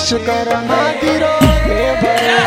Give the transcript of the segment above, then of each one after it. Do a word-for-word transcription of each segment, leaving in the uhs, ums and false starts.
विश्वकर्मा गिरो देवरो।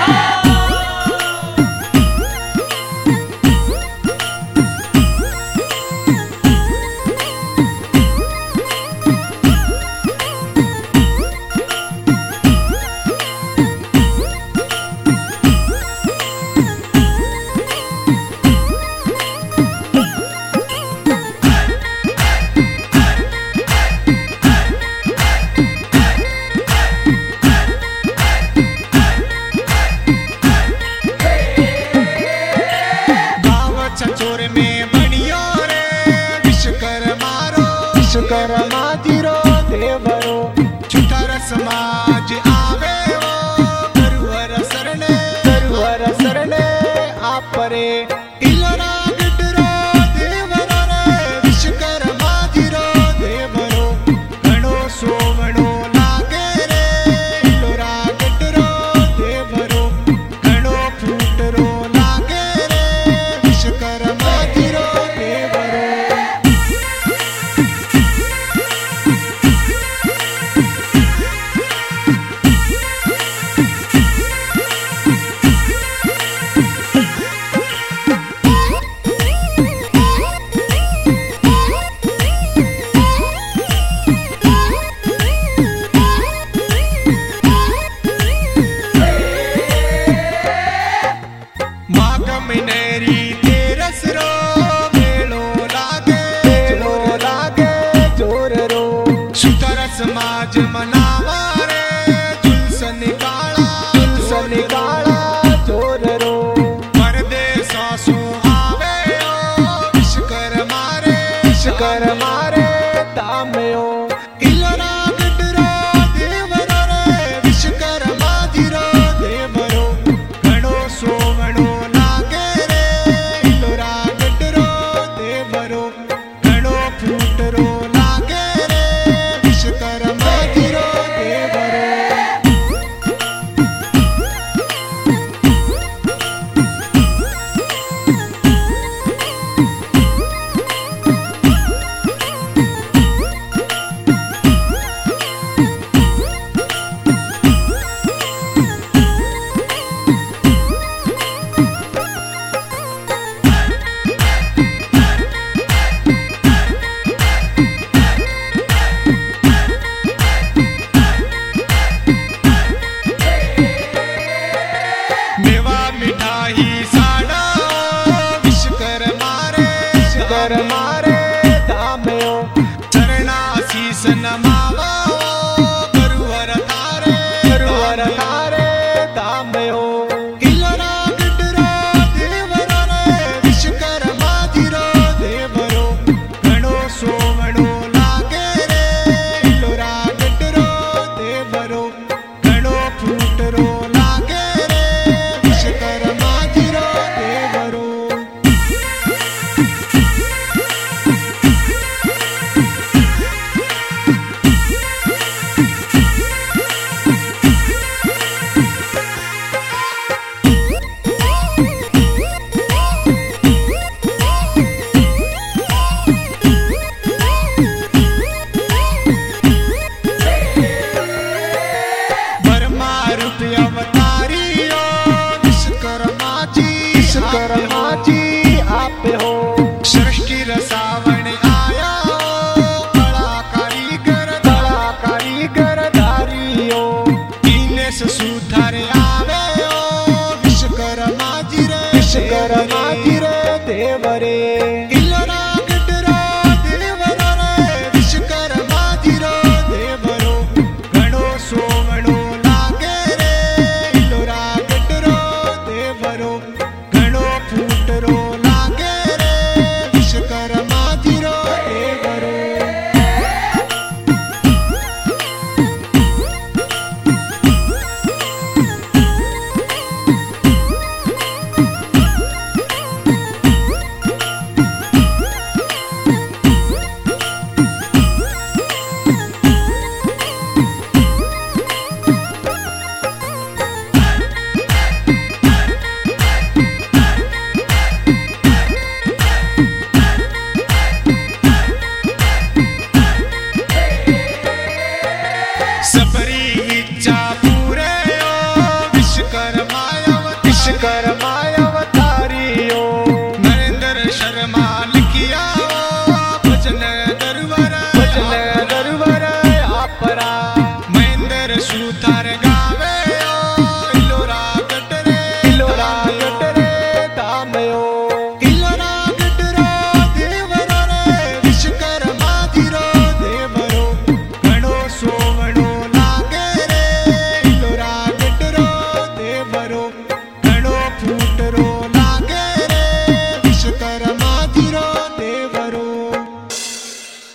विश्वकर्मा गिरो देवरो। छुटार समाज आवे वो करुवर सरणे करुवर सरणे आपरे इलोरा गडरो देवरो रे विश्वकर्मा गिरो देवरो। घणो सोवणो लागे रे इलोरा गडरो देवरो। घणो फूटरो लागे रे विश्वकर्मा गिरो देवरो। मिनेरी तेरस रो मेलो लागे मेलो लागे जोर रो। सुतर समाज मनावा रे जुलूस निकाला जुलूस निकाला जोर रो। परदेसा सो आवे ओ विश्वकर्मा रे विश्वकर्मा रे तामयो। इलोरा गडरो देवरो रे विश्वकर्मा गिरो देवरो। घणो सोवणो फूटरो लागे रे विश्वकर्मा गिरो देवरो। मेवा मिठाई साड़ा विश्वकर्मा रे विश्वकर्मा रे तामयो। चरणा शीस नमावा करुवर तारे करुवर तारे तामयो। इलोरा गडरो देवरो रे विश्वकर्मा गिरो देवरो। घणो सोवणो लागे रे इलोरा गडरो देवरो। घणो फूटरो लागे रे विश्वकर्मा गिरो देवरो। बर्मा रूप अवतारियो विश्वकर्मा जी विश्वकर्मा जी आप हो। सृष्टि रसावण आया कला कारीगर कला कारीगर धारियो। दीनेश सुधारे आवे ओ विश्वकर्मा जी रे विश्वकर्मा जी रे देवरे। इलोरा गडरो देवरो रे विश्वकर्मा गिरो देवरो। घणो सोवणो लागे रे इलोरा गडरो देवरो। घणो फूटरो लागे रे विश्वकर्मा गिरो देवरो। શું